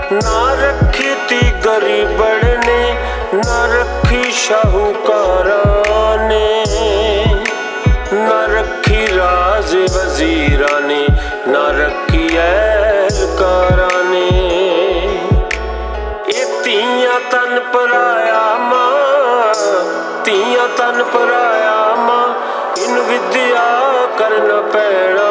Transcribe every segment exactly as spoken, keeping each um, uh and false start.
ना रखी ती गरीबड़ ने, ना रखी शाहूकारा ने, ना रखी राज वजीरा ने, ना रखी एहलकारा ने। ये तियां तन पराया मां, तियां तन पराया मां, इन विद्या करना पैना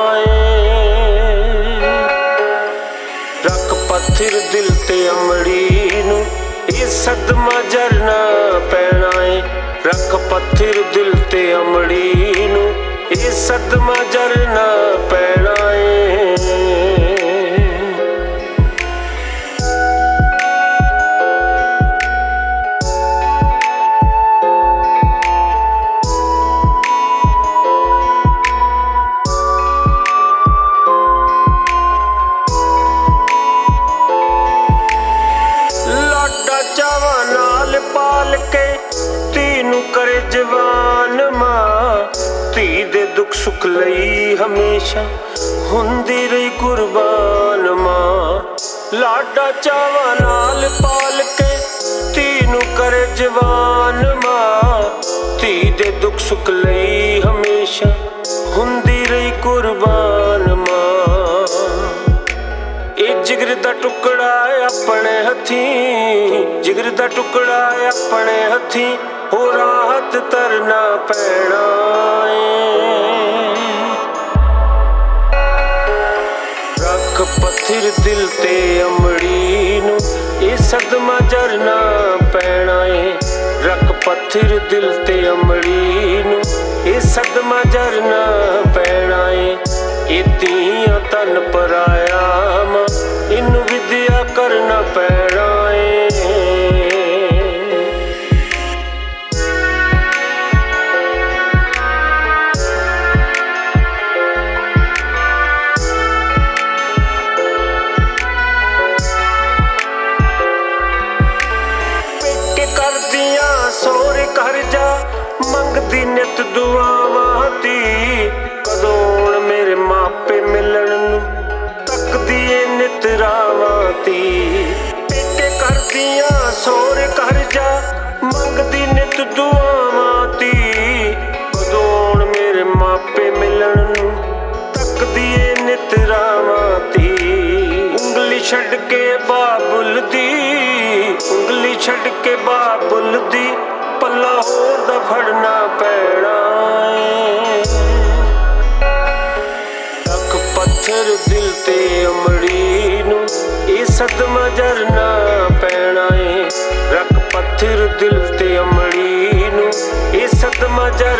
है। रख पत्थर दिल ते अमड़ी नू, ये सदमा जरना पैना है। रख पत्थर दिल ते अमड़ी नू, ये सदमा जरना पैना है। चावा नाल पाल के तीनू करे जवान मां, धी दे दुख सुख लई हमेशा हुंदी रही कुर्बान मां। लाडा चावा नाल पाल के तीनू करे जवान मां, धी दे दुख सुख लई हमेशा हुंदी रही कुर्बान मां। जिगर दा टुकड़ा अपने हथीं, जिगर दा टुकड़ा अपने हथीं, हो राहत तरना पैना है। रख पत्थर दिल ते अमड़ी नू, ये सदमा जरना पैना है। रख पत्थर दिल ते अमड़ी नू, ये सदमा जरना पैना है। ये तियां तन पराया मां, इन विद्या करना पैना है। पेके कर दिया सोरे घर जा, मंगदी नित दुआवां दी। कदों मेरे मापे मिलन नू, तकदी ए नित रावां दी। पेके कर दिया सोरे घर जा, मंगदी नित दुआवां दी। कदों मेरे मापे मिलन नू, तकदी ए नित रावां दी। उंगली छड़ के बाबुल दी, उंगली छड़ के बाबुल दी, पल्ला होर दा फड़ना पैना है। रख पत्थर दिल ते अमड़ी नू, ये सदमा जरना पैना है। रख पत्थर दिल ते अमड़ी नू, ये सदमा जरना